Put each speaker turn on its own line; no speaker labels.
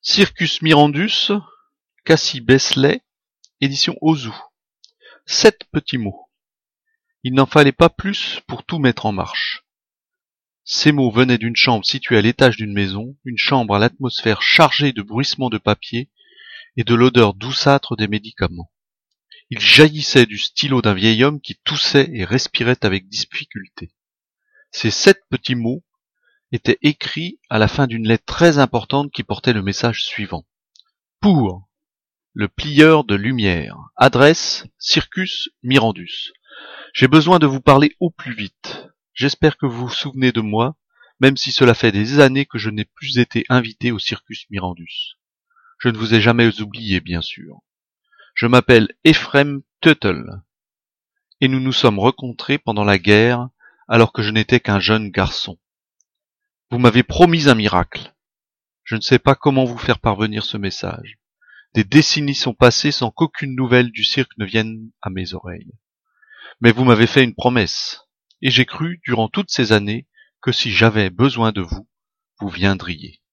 Circus Mirandus, Cassie Besley, édition Ozu. 7 petits mots. Il n'en fallait pas plus pour tout mettre en marche. Ces mots venaient d'une chambre située à l'étage d'une maison, une chambre à l'atmosphère chargée de bruissements de papier et de l'odeur douceâtre des médicaments. Ils jaillissaient du stylo d'un vieil homme qui toussait et respirait avec difficulté. Ces 7 petits mots étaient écrits à la fin d'une lettre très importante qui portait le message suivant. Pour le plieur de lumière. Adresse Circus Mirandus. J'ai besoin de vous parler au plus vite. J'espère que vous vous souvenez de moi, même si cela fait des années que je n'ai plus été invité au Circus Mirandus. Je ne vous ai jamais oublié, bien sûr. Je m'appelle Ephraim Tuttle, et nous nous sommes rencontrés pendant la guerre, alors que je n'étais qu'un jeune garçon. Vous m'avez promis un miracle. Je ne sais pas comment vous faire parvenir ce message. Des décennies sont passées sans qu'aucune nouvelle du cirque ne vienne à mes oreilles. Mais vous m'avez fait une promesse, et j'ai cru, durant toutes ces années, que si j'avais besoin de vous, vous viendriez.